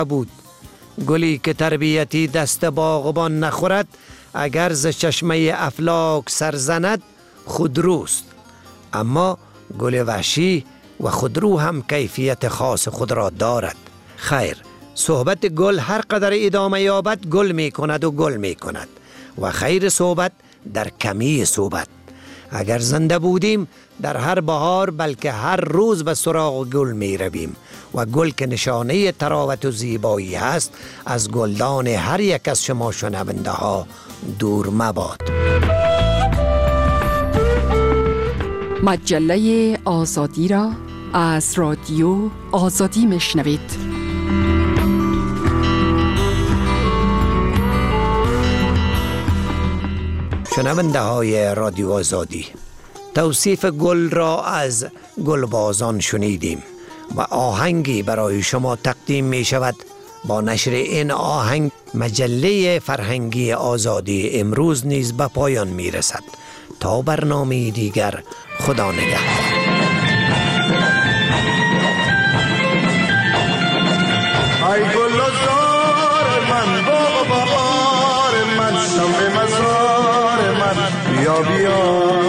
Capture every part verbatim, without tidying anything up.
بود. گلی که تربیتی دست باغبان نخورد، اگر ز چشمه افلاک سرزند خودروست. اما گل وحشی و خودرو هم کیفیت خاص خود را دارد. خیر، صحبت گل هر قدر ادامه یابد گل می کند و گل می کند و خیر صحبت در کمی صحبت. اگر زنده بودیم در هر بهار بلکه هر روز به سراغ گل می رویم و گل که نشانه تراوت و زیبایی است از گلدان هر یک از شما شنونده ها دور مباد. مجله آزادی را از رادیو آزادی میشنوید. شنونده های رادیو آزادی، توصیف گل را از گلبازان شنیدیم و آهنگی برای شما تقدیم می شود. با نشر این آهنگ مجله فرهنگی آزادی امروز نیز به پایان می رسد. تا برنامه دیگر، خدا نگهدار. ای گل زار من، باغ بهار من، شمع مزار من، بیا بیا.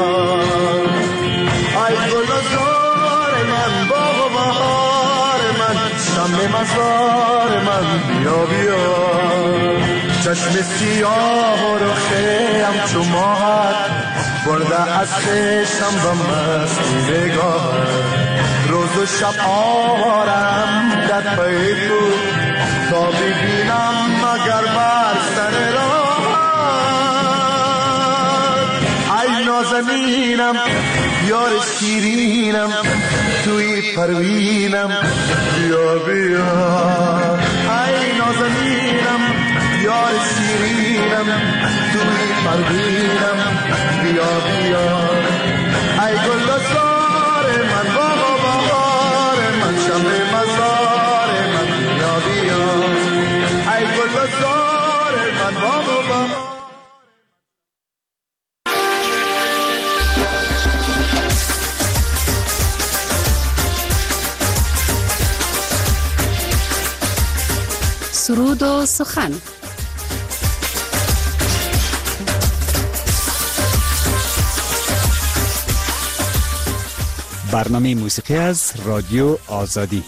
ای گل زار من، باغ بهار من، شمع مزار من، بیا بیا. چشم سیاه و رخه همچو ماهت برده از خشم و مستی نگاه. روز و شب آوارم در پی تو تا ببینم مگر بر سر راه. ای نازنینم یار شیرینم توی پروینم، بیا بیا. ای نازنینم یار شیرینم توی پروینم، بیا بیا. ای گل زار من، باغ بهار من، شمع مزار من، بیا بیا. ای گل زار من، باغ بهار. سرود و سخن. برنامه موسیقی از رادیو آزادی.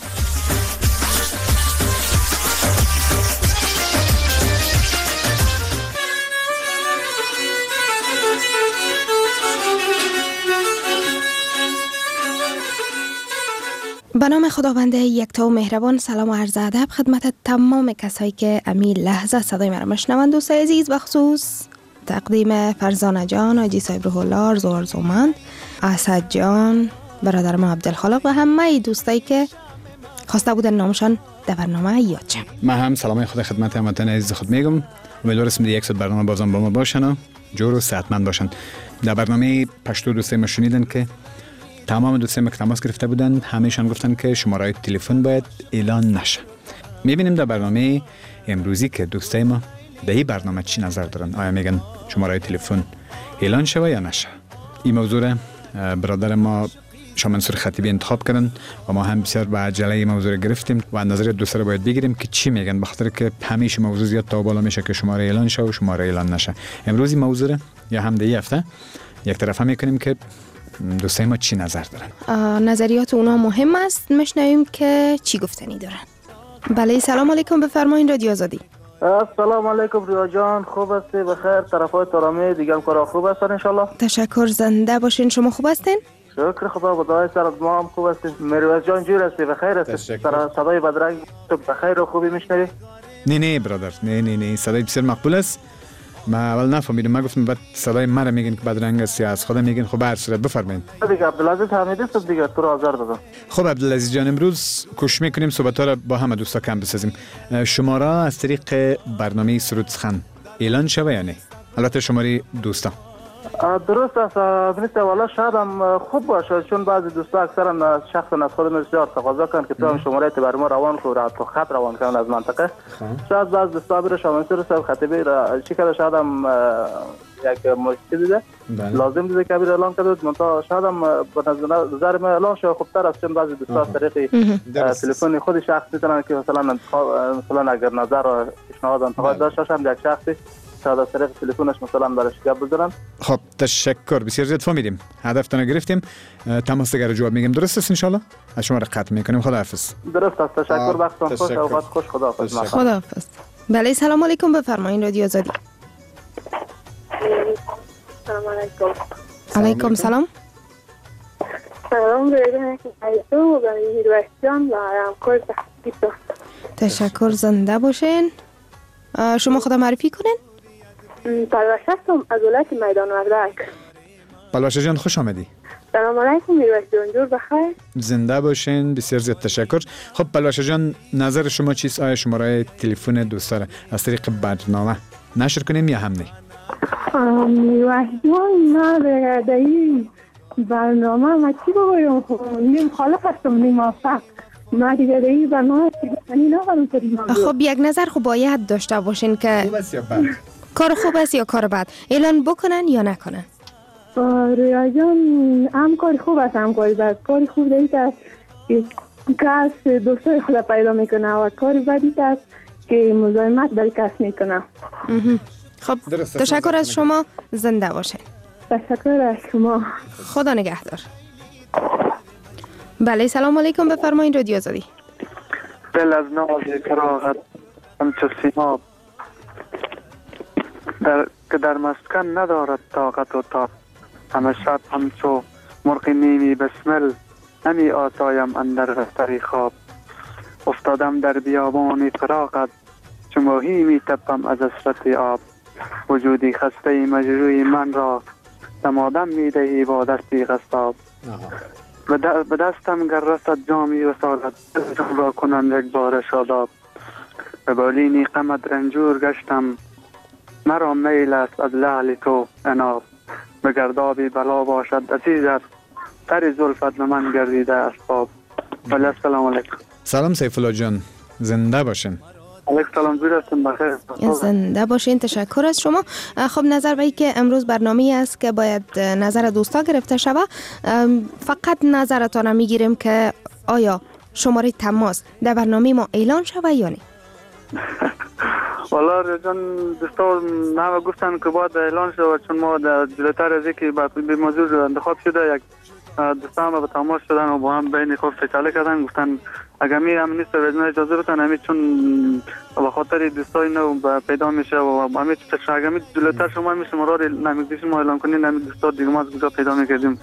به نام خداوند یکتا و مهربان، سلام و عرض ادب خدمت تمام کسایی که امی لحظه صدای مرا میشنوند. دوستای عزیز، بخصوص تقدیم فرزانه جان، حاجی صاحب روح الله، آرزو آرزومند، اسد جان، برادر ما عبدالخالق و همه دوستایی که خواسته بودن نامشان در برنامه یاد شه. من هم سلام خود خدمت هموطنان عزیز خود میگم. امیدوارم یک ساعت برنامه بازم با ما باشن و جور و صحتمند باشن. در برنامه پشتو دوستای ما شنیدن که تمام دوستای ما که تماس گرفته بودن همه‌شان گفتن که شماره تلفن باید اعلان نشه. میبینیم در برنامه امروزی که دوستای ما در این برنامه چی نظر دارن. آیا میگن شماره تلفن اعلان شه یا نشه؟ این موضوع برادر ما شاه منصور خطیبی انتخاب کردن و ما هم بسیار با عجله این موضوع گرفتیم و نظر دوستا رو باید بگیریم که چی میگن، بخاطر که همیشه موضوع زیاد تا بالا میشه که شماره اعلان شه و شماره اعلان نشه. امروز این موضوع یا هم در این هفته یک طرفه میکنیم که دوستای ما چی نظر دارن. نظریات اونا مهم است، میشنویم که چی گفتنی دارن. بله، سلام علیکم، بفرمایید رادیو آزادی. السلام علیکم ریا جان، خوب هستی؟ بخیر؟ طرفای ترامی دیگه هم کارا خوب هستن ان شاء الله؟ تشکر، زنده باشین. شما خوب هستین؟ شکر خدا، خدای سر ما هم خوب هستیم. مروز جان جور هستی؟ بخیر هستی؟ سر صدای بدرنگ تو بخیر و خوبی میشنوی؟ نه نه برادر، نه نه نه صدای بسیار مقبول است. ما اول نفهمیدم، ما گفتم بعد صدای مرا میگین که بدرنگ است یا از خدا میگین. خب هر صورت بفرمایید. دیگه عبدالعزیز حمیدی است دیگه، تو را آزار دادم. خب عبدالعزیز جان، امروز کوشش میکنیم صحبت‌ها را با همه دوستا کم بسازیم. شماره از طریق برنامه سرود سخن اعلان شوه یا نه؟ البته شماره دوستا درست است. بنیست والا شاید هم خوب باشه، چون بعضی دوستا اکثرا شخصا از خودم بسیار تقاضا کردن که تو هم شماره برای ما روان کنی و تو خط روان کنن از منطقه. شاید بعضی دوستا بره شاه منصور صاحب خطیبی را چی کرده، شاید هم یک مشکل دیده لازم دیده که اعلان کرده بود. منتها شاید هم به نظر من اعلان شده خوبتر است، چون بعضی دوستان طریق تلفن خود شخص میتونن که مثلا مثلا اگر نظر و پیشنهاد انتقاد داشته باشن یک شخصی شاید از طریق تلفنش مثلا برش گپ بزنن. خب تشکر، بسیار زیاد فهمیدیم، هدفتون گرفتیم. تماس دیگر جواب میگیم. درست است ان شاء الله؟ از شما را قطع میکنیم. خداحافظ. درست است. تشکر، وقتتون خوش، اوقات خوش. خداحافظ. خداحافظ. بله سلام علیکم، بفرمایید رادیو آزادی. سلام علیکم. علیکم سلام. سلام برای ایتو و برای هیروشتان و همکار تحقیق. تشکر، زنده باشین. شما خدا معرفی کنین؟ پلوش هستم از ولایت میدان وردک. پلوش جان خوش آمدی. سلام علیکم هیروشتان، جور بخیر. زنده باشین، بسیار زیاد تشکر. خب پلوش جان نظر شما چیست؟ آیا شماره تلفن دوستا را از طریق برنامه نشر کنیم یا هم نه؟ هیروشتان نه در این برنامه ما چی بگویم، نیم خالق هستم نیم آفق. ما دیگه در این برنامه چیزانی نگرم کنیم. خب یک نظر خب باید داشته باشین که خوب است یا بد؟ کار خوب است یا کار بد، اعلان بکنن یا نکنن. رویا جان هم کار خوب است هم کار بد. کار خوب دیگه است که کس دوستای خود پیدا میکنه و کار بدی است که مزاحمت بر کس میکنه. خب تشکر از شما، زنده باشین. تشکر از شما، خدا نگهدار. بله سلام علیکم، بفرمایید رادیو آزادی. دل از ناز کراغت همچو سیماب در که در مسکن ندارد طاقت و تاب، همه شب همچو مرغ نیمی بسمل نمی آسایم اندر بستر خواب. افتادم در بیابان فراقت چو ماهی می تپم از حسرت آب. وجودی خسته مجروی من را دمادم می دهی با دستی غصاب. به دستم گر رسد جامی و سالت دلم را کنم یک بار شاداب. به بالینی غمت رنجور گشتم مرا میل است از لعل تو عناب. به گردابی بلا باشد عزیزت سر زلفت به من گردیده اسباب. بله السلام علیکم. سلام سیف الله جان، زنده باشین. علیکم سلام، زیر هستم بخیر. زنده باشین، تشکر از شما. خب نظر به ای که امروز برنامه است که باید نظر دوستا گرفته شود، فقط نظرتان میگیریم که آیا شماره تماس در برنامه ما اعلان شود یا نه؟ والا جان دوستا همه گفتن که باید اعلان شود، چون ما در جلوتر از اینکه به موضوع انتخاب شده یک دوستا هم به تماس شدن و با هم بین خود فکر کردن، گفتن اگر می هم نیست وزنه اجازه بتن همین، چون به خاطر دوستای نو پیدا میشه و همین چون اگر می جلوتر شما میشه مراد نمیگیش ما اعلان کنین همین دوستا دیگه ما از کجا پیدا میکردیم.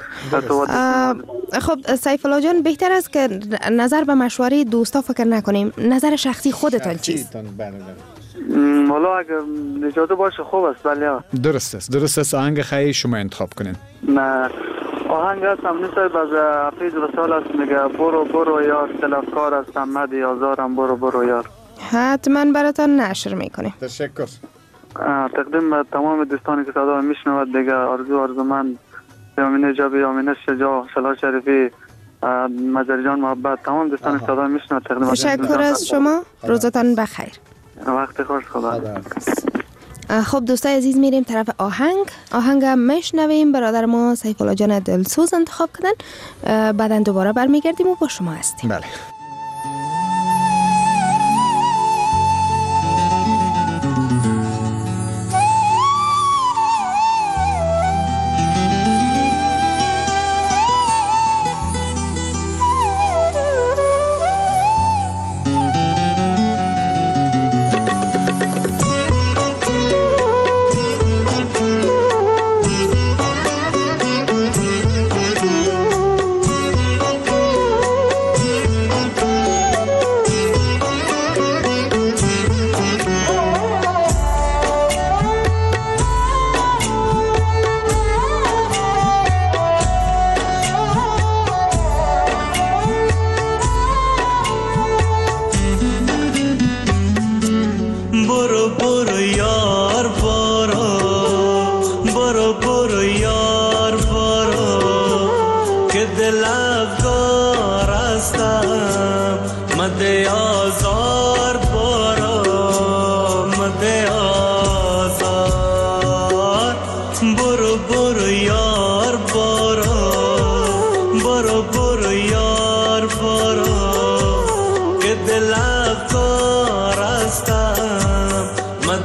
خب سیف الله جان، بهتر است که نظر به مشوره دوستا فکر نکنیم، نظر شخصی خودتان چیست؟ والا اگر اجازه باشه خوب است. بله درست است، درست است. آهنگ خیلی شما انتخاب کنین. نه آهنگ هستم نیست باز حفیظ وصال است، میگه برو برو یار طلبکار هستم مدی آزارم برو برو یار. حتما براتان نشر میکنیم. تشکر. تقدیم به تمام دوستانی که صدا میشنود دیگه. آرزو آرزومند یامینه جابی، یامینه شجاع، شلا شریفی، مجری جان محبت، تمام دوستانی که صدا میشنود تقدیم. تشکر از شما، روزتان بخیر. وقت خوش، خدا. خب دوستای عزیز میریم طرف آهنگ. آهنگ میشنویم، برادر ما سیف الله جان دلسوز انتخاب کردن. بعداً دوباره برمیگردیم و با شما هستیم. بله.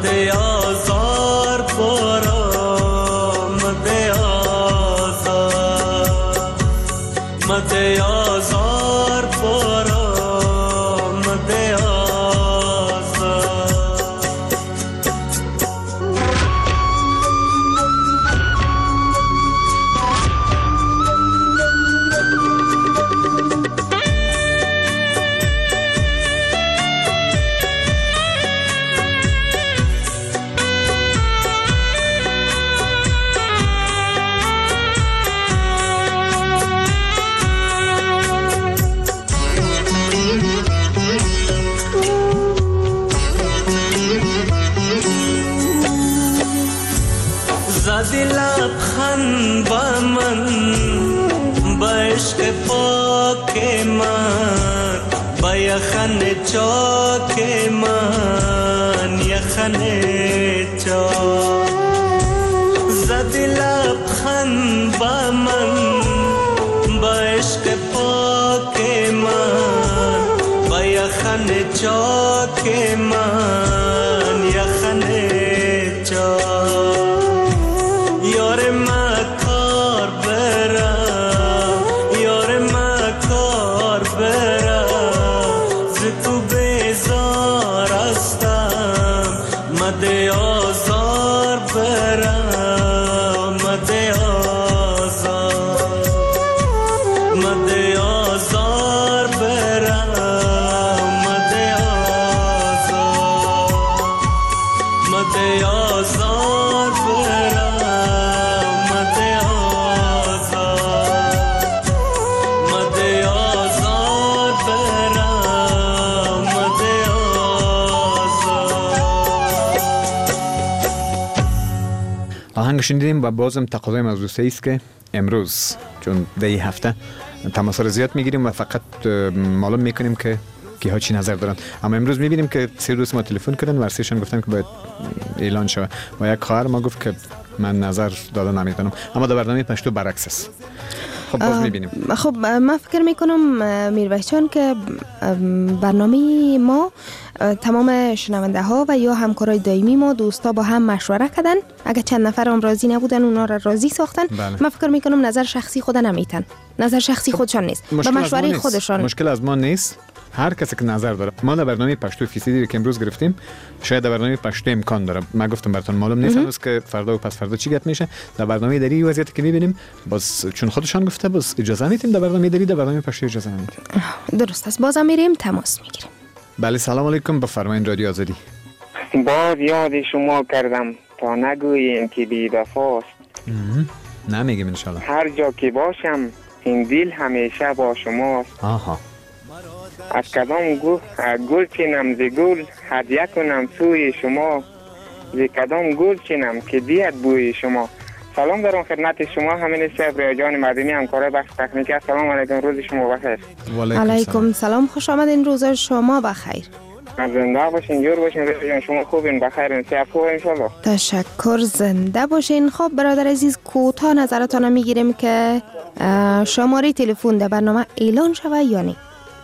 مده آزار برا مده آزار مده آزار برا مده آزار زدی لبخند با من با عشق پاک من با یخن چاک من یخن چاک زدی لبخند با من با عشق پاک من با یخن چاک من یخن چاک یار ما کار برا یار ما کار برا ز تو بیزار هستم مده آزار برا مده آزار مده آزار برا مده آزار مده آزار برا آهنگ شنیدیم و بازم تقاضای موضوع سه است که امروز چون در این هفته تماس را زیاد میگیریم و فقط معلوم میکنیم که کی ها چی نظر دارن. اما امروز میبینیم که سه دوست ما تلفن کردن و سهشون گفتن که باید اعلان شود و یک خواهر ما گفت که من نظر دادن نمیتونم. اما در برنامه پشتو برعکس است. خب باز میبینیم. خب من فکر میکنم میرویس جان که برنامه ما تمام شنونده ها و یا همکارای دائمی ما دوستا با هم مشوره کردن. اگه چند نفر هم راضی نبودن اونا را راضی ساختن. بله. من فکر میکنم نظر شخصی خود نمیتن. نظر شخصی خودشان نیست. به مشوره خودشان. مشکل از ما نیست. هر کسی که نظر داره. ما در برنامه پشتو فیصدی که امروز گرفتیم شاید در برنامه پشتو امکان داره. من گفتم براتون معلوم نیست هنوز که فردا و پس فردا چی گپ میشه. در برنامه دری وضعیتی که میبینیم باز چون خودشان گفته باز اجازه میدیم در برنامه دری در برنامه پشتو اجازه نمیدیم. درست است. بازم میریم تماس میگیریم. بله سلام علیکم بفرمایید رادیو آزادی. باز یاد شما کردم تا نگوییم که بی وفاست. نمیگم ان شاء الله. هر جا که باشم این دل همیشه با شماست. آها. از کدام گل گل چینم ز گل هدیه کنم سوی شما ز کدام گل چینم که بیاد بوی شما. سلام دارم خدمت شما همین صبر جان مدنی همکار بخش تکنیکی. سلام علیکم روز شما بخیر. علیکم سلام خوش آمدین روز شما بخیر. زنده باشین جور باشین رجان شما خوبین بخیرین صحت خوب ان شاء الله. تشکر زنده باشین. خب برادر عزیز کوتاه نظرتون میگیریم که شماره تلفن در برنامه اعلان شوه یا نه.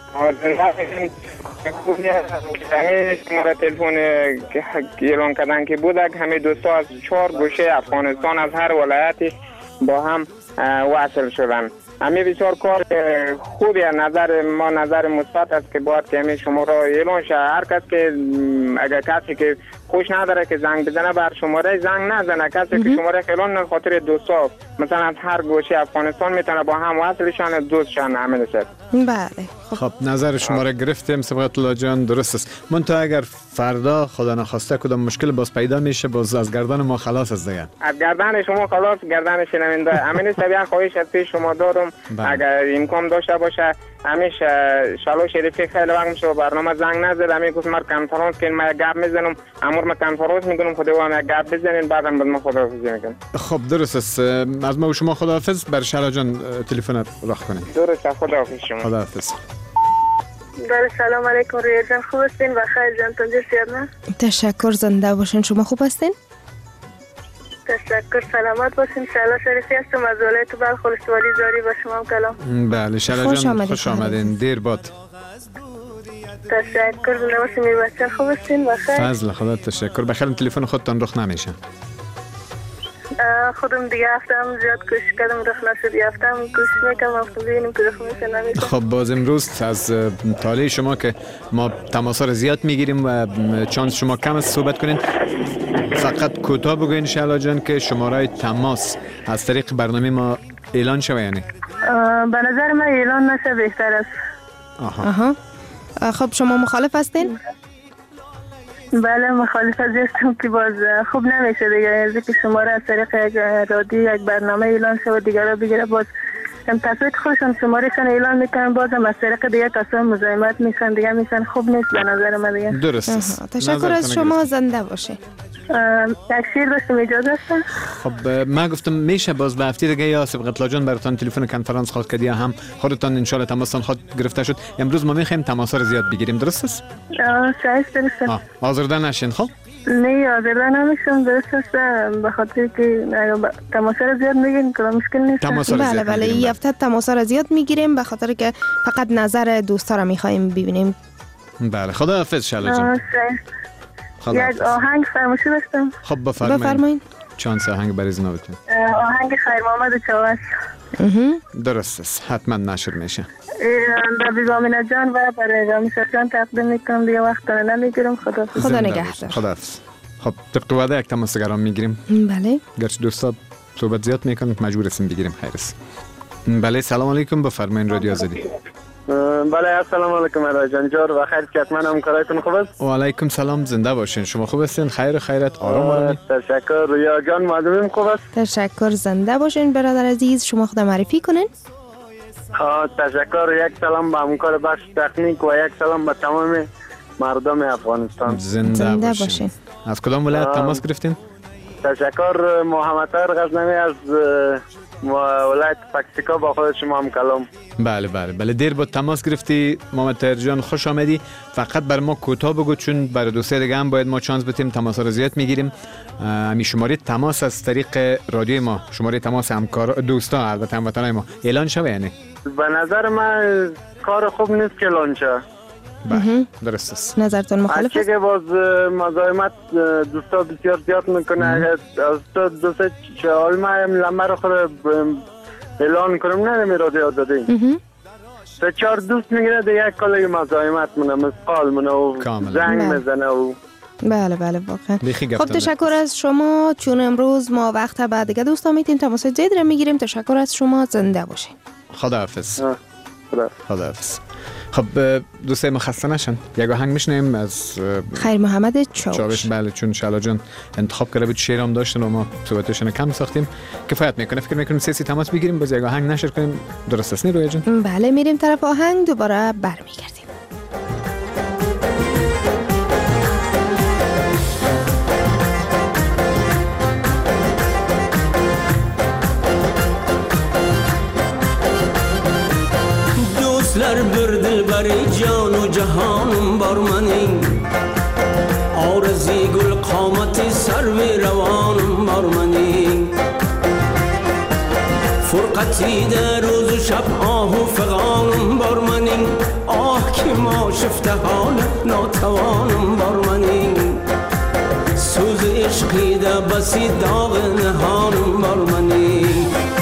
شماره تلفن اعلان کردن که بود همه دوستا از چهار گوشه افغانستان از هر ولایتی با هم وصل شدن. همه بسیار کار خوبی از نظر ما نظر مثبت است که باید که همه شماره اعلان شه. هر کس که اگر کسی که خوش نداره که زنگ بزنه بر شماره زنگ نزنه. کسی که شماره اعلان خاطر دوستا مثلا از هر گوشه افغانستان میتونه با هم وصلشان دوستشان همین است. بله خب نظر شما را گرفتیم صبغت الله جان درست است. منتها اگر فردا خدا نخواسته کدام مشکل باز پیدا میشه باز از گردن ما خلاص است دیگه. از گردن شما خلاص گردن شنونده. همین سبیه خواهش از پیش شما دارم اگر امکان داشته باشه همیشه شالو شریفی خیلی وقت میشه برنامه زنگ نزد همین گفت ما کنفرانس که ما گپ میزنم امور ما کنفرانس میکنم خدا و ما گپ بزنین بعدم بعد ما خداحافظی میکنم. خب درست است. از ما و شما خداحافظ. بر شالا جان تلفن راه کنین. درست است. خداحافظ شما. خداحافظ. بله سلام علیکم رویا جان خوب هستین و خیر جان تنجه سیاد نه؟ تشکر زنده باشین. شما خوب هستین؟ تشکر سلامت باشین. شالا شریفی هستم از ولایت بلخ ولسوالی زاری با شما کلام. بله شالا جان خوش آمدین. دیر باد. تشکر نوشین بچه خوب هستین بخیر. فضل خدا تشکر. بخیر تلفن خودتان رخ نمیشه. خودم دیگه هفتم زیاد کوشش کردم رخ نشد. هفتم کوشش میکنم هفتم ببینیم که رخ میشه نمیشه. خب باز امروز از طالع شما که ما تماسا رو زیاد میگیریم و چانس شما کم است صحبت کنین. فقط کوتاه بگوین شالا جان که شماره تماس از طریق برنامه ما اعلان شوه یعنی؟ به نظر من اعلان نشه بهتر است. آها. آها. خب شما مخالف هستین؟ بله مخالف هستم که باز خوب نمیشه دیگه از که شما را از طریق یک رادیو یک برنامه اعلان شد و دیگر را بگیره باز تصویت خودشون شمارشان اعلان میکنن بازم از طریق دیگه کسان مزاحمت میشن دیگه میشن خوب نیست به نظر من دیگه. درست است. تشکر از شما زنده باشه. یک شیر داشتم اجازه هستن؟ خب من گفتم میشه باز به هفته دیگه یا سبقت لاجان براتان تلفن کنفرانس خواست کردی یا هم خودتان ان شاء الله تماستان خود گرفته شد. امروز ما میخوایم تماس رو زیاد بگیریم درست است؟ آه شایسته درست. آزرده نشین. خب نه آزرده نمیشم درست است به خاطر که تماسا رو زیاد میگیریم که مشکل نیست. بله بله این هفته تماسا رو زیاد میگیریم به خاطر که فقط نظر دوستا رو میخوایم ببینیم. بله خدا حافظ شالا جان. یک آهنگ فرمایشی داشتم. خب بفرمایید. بفرمایید. چانس آهنگ برای جنابتون. آهنگ خیر محمد چاوش. درست است. حتما نشر میشه. برای زامینه جان و برای زامینه جان تقدیم میکنم دیگه وقت رو نمیگیرم. خدا خدا نگهدار. خدا خب طبق وعده یک تماس گرام میگیریم. بله. گرچه دوستا صحبت زیاد میکنن مجبور هستیم بگیریم. خیر است. بله سلام علیکم بفرمایید رادیو آزادی. بله السلام علیکم علی جان جور و خیر که من همکارایتون خوب است. و علیکم سلام زنده باشین. شما خوب هستین؟ خیر و خیرت آرام آرامی. تشکر رویا جان معلومم خوب است. تشکر زنده باشین برادر عزیز. شما خود معرفی کنین. ها تشکر. یک سلام به همکار بخش تکنیک و یک سلام به تمام مردم افغانستان. زنده, زنده باشین. باشین. از کدام ولایت تماس گرفتین؟ تشکر محمد طاهر غزنوی از ولایت پکتیکا با خود شما هم کلام. بله بله بله دیر بود تماس گرفتی محمد طاهر جان خوش آمدی. فقط بر ما کوتاه بگو چون برای دوسته دیگه هم باید ما چانس بتیم تماس رو زیاد میگیریم. امی شماره تماس از طریق رادیوی ما شماره تماس همکار دوستا البته هموطنای ما اعلان شوه یعنی؟ به نظر من کار خوب نیست که اعلان شه. بله درست است. نظرتون مخالف است؟ که باز مزاحمت دوستا بسیار زیاد میکنه. اگر از تو دوستا چهال ماه لمبه رو خود اعلان کنم نه نمی رادیو آزادی سه چهار دوست میگیره دیگه یک کالای مزاحمت مونه مسقال مونه و زنگ میزنه و بله بله واقعا. خب تشکر از شما چون امروز ما وقت بعد دیگه دوستا میتیم تماس جدید رو میگیریم. تشکر از شما زنده باشین. خداحافظ. خدا خداحافظ. خب دوستای ما خسته نشن. یک آهنگ میشنیم از خیر محمد چاوش. چاوش بله چون شالا جان انتخاب کرده بود شعر هم داشتن و ما صحبتشون کم ساختیم کفایت میکنه. فکر میکنیم سه سی تماس بگیریم باز یک آهنگ نشر کنیم. درست است نه رویا جان؟ بله میریم طرف آهنگ دوباره برمیگردیم. دوستlar bir dilbari jonu jahonum bor mening orzi gul qomati sarvi ravonum bor mening furqatida ro'zu shab ohu fig'onum bor mening oh kim oshifta hol notavonum bor mening so'zi ishqida basi dog'i nihonum bor mening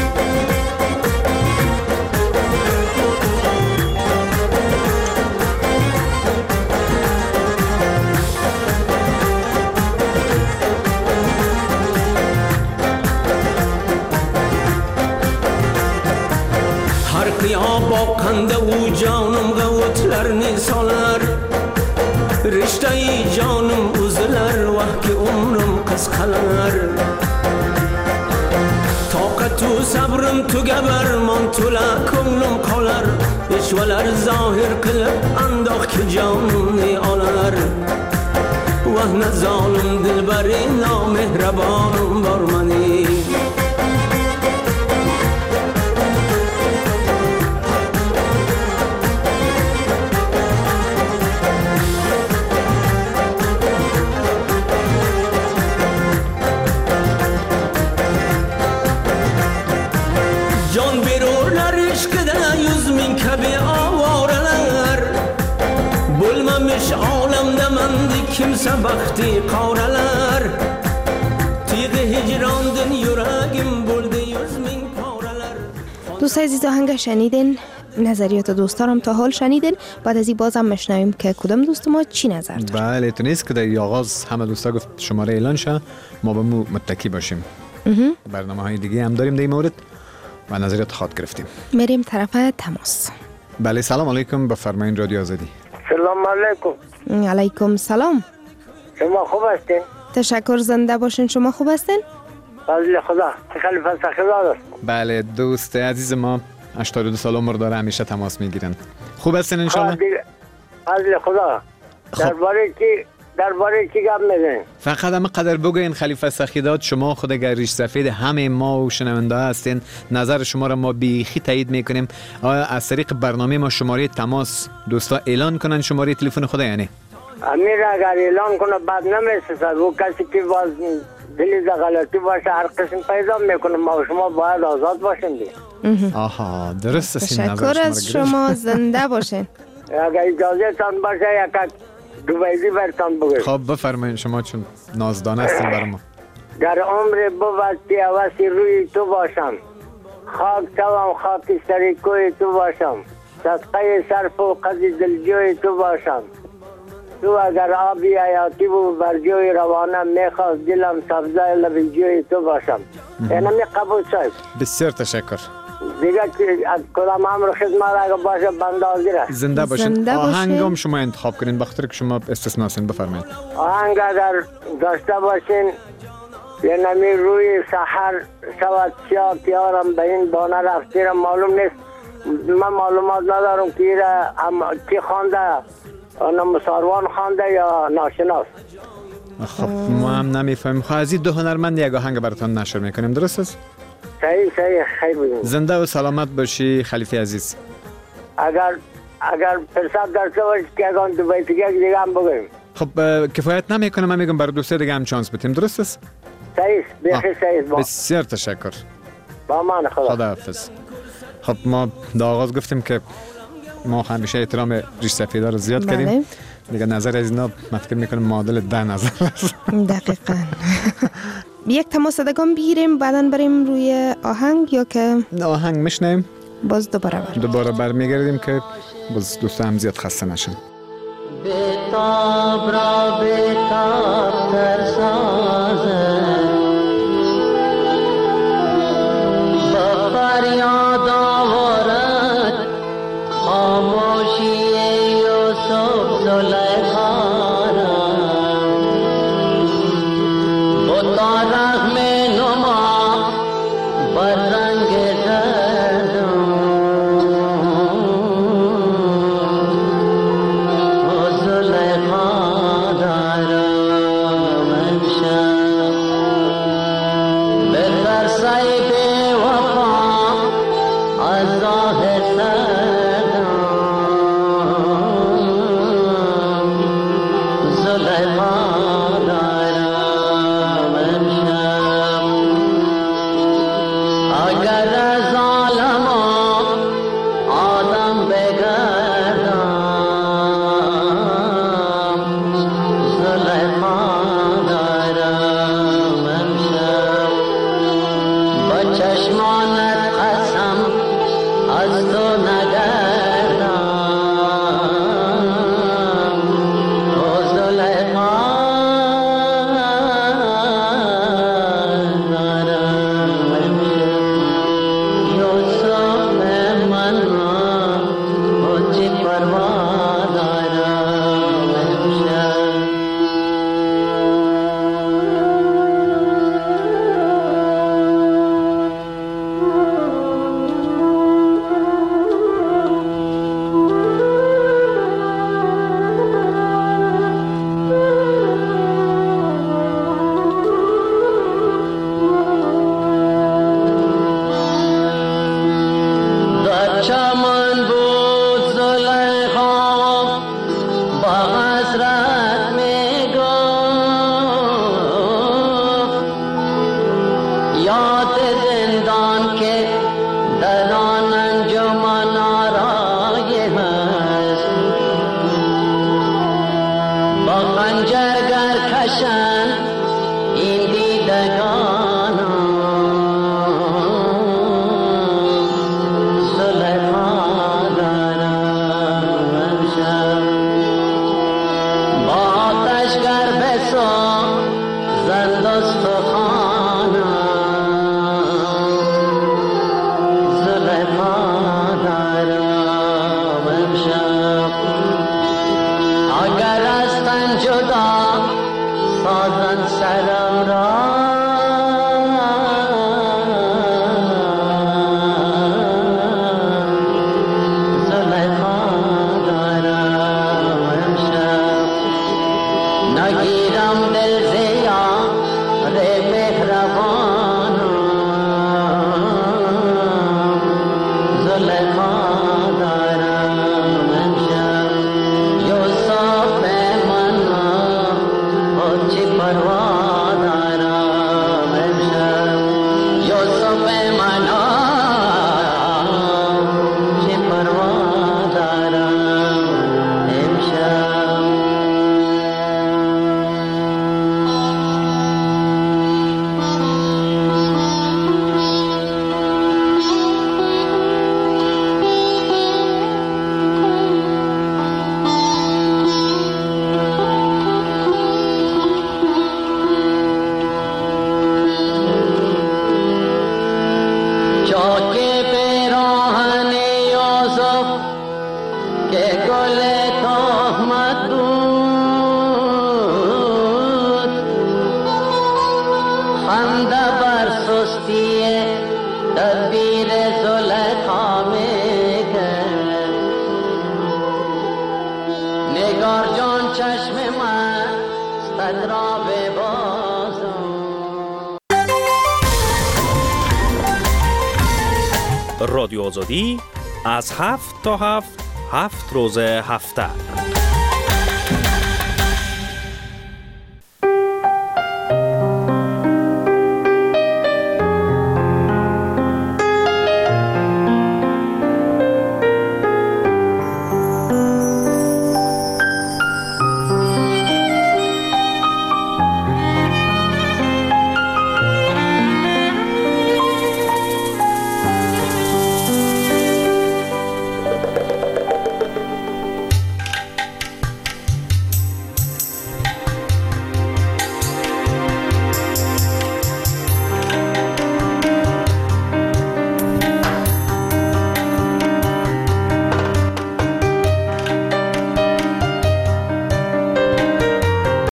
boqqanda u jonimga o'tlarni solar rishtai jonim uzilar vaqti umrim qisqalar toqatu sabrim tugabar mon to'la ko'nglim qolar eshvalar zohir qilib andoq ki jonimni olar vahna zolim dilbari nomehrabonim bor mening وقتی قاورلر تیغ هجراندن یورگم بلده یزمین پاورلر. دوستای عزیز آهنگ شنیدین، نظریات دوستانم تا حال شنیدین. بعد از این بازم مشنویم که کدام دوست ما چی نظر داره. بله تو نیست که در آغاز همه دوستا گفت شماره اعلان شه، ما به مو متکی باشیم. برنامه های دیگه هم داریم در این مورد و نظریات خاط گرفتیم. میریم طرف تماس. بله سلام علیکم، بفرمایید رادیو آزادی. سلام علیکم. علیکم سلام. شما خوب هستین؟ تشکر، زنده باشین. شما خوب هستین؟ فضل خدا. خلیفه سخیزاد است. بله دوست عزیز ما هشتاد و دو سال عمر داره، همیشه تماس میگیرن. خوب هستین ان شاء الله؟ فضل خدا. درباره کی درباره کی گپ میزنین؟ فقط هم قدر بگوین خلیفه سخیداد، شما خود اگر ریش سفید همه ما و شنونده هستین، نظر شما را ما بیخی تایید میکنیم. آیا از طریق برنامه ما شماره تماس دوستا اعلان کنن شماره تلفن خود؟ یعنی امیر اگر اعلان کنه بعد نمیسه، و کسی که باز دلیل غلطی باشه هر قسم پیدا میکنه، ما و شما باید آزاد باشیم دی. آها درست است. تشکر از شما، زنده باشین. اگر اجازه تان باشه یک دوبیزی برتان بگوید. خب بفرمایید شما چون نازدانه هستین بر ما. در عمر بود پیوستی روی تو باشم، خاک توام خاک سری کوی تو باشم، صدقه صرف و قضی دلجوی تو باشم. تو اگر آبی حیاتی بود بر جوی روانم، میخواست دلم سبزه لب جوی تو باشم. اینمی قبول شد. بسیار تشکر. دیگه از کدام امر خدمت اگر باشه بنده حاضره. زنده باشین. آهنگم شما انتخاب کنین، بخاطر که شما استثناء هستین. بفرمایید. آهنگ اگر داشته باشین، اینمی روی سحر شود سیاه پیارم به این بانه رفتیرم، معلوم نیست، من معلومات ندارم که ایره کی خوانده، مساروان خوانده یا ناشناس. خب ما هم نمیفهمیم. خب از این دو هنرمند یک آهنگ براتون نشر میکنیم، درست است؟ صحیح صحیح. خیلی بودیم. زنده و سلامت باشی خلیفه عزیز. اگر اگر فرصت داشته باشی که اگه دو بیت دیگه هم بگویم. خب کفایت نمیکنه، من میگم برای دوسته دیگه هم چانس بدیم، درست است؟ صحیح، بخیر صحیح. بسیار تشکر. با من خدا. خداحافظ. خب ما در آغاز گفتیم که ما همیشه احترام ریش سفیدا رو زیاد بله. کردیم. دیگه نظر از اینا من فکر میکنم معادل ده نظر است. دقیقاً. یک تماس دگان بگیریم بعداً بریم روی آهنگ، یا که آهنگ میشنیم باز دوباره بریم دوباره برمیگردیم که باز دوستا هم زیاد خسته نشن. بیتاب را بیتاب تر سازه، با فریاد آورد خاموشی یوسف زلیخا را، بتا رحم نما بر رنگ زردم و زلیخا دارم. باشن این دیدگانم زلیخا دارم امشب با آتشگر بسا زند استخوانم زلیخا دارم امشب اگر از تن جدا سازن سرم را زلیخا دارم امشب نگیرم دل زیا ره مهربانم زلیخا دارم امشب یوسف من چی پروا دارم امشب یوسف من چی پروا دارم امشب چاکه پیراهن یوسف که گل تهمت بود خنده بر سستی تدبیر زلیخا میکرد نگار جان چشم من ستد را ببازم. رادیو آزادی از هفت تا هفت هفت روز هفته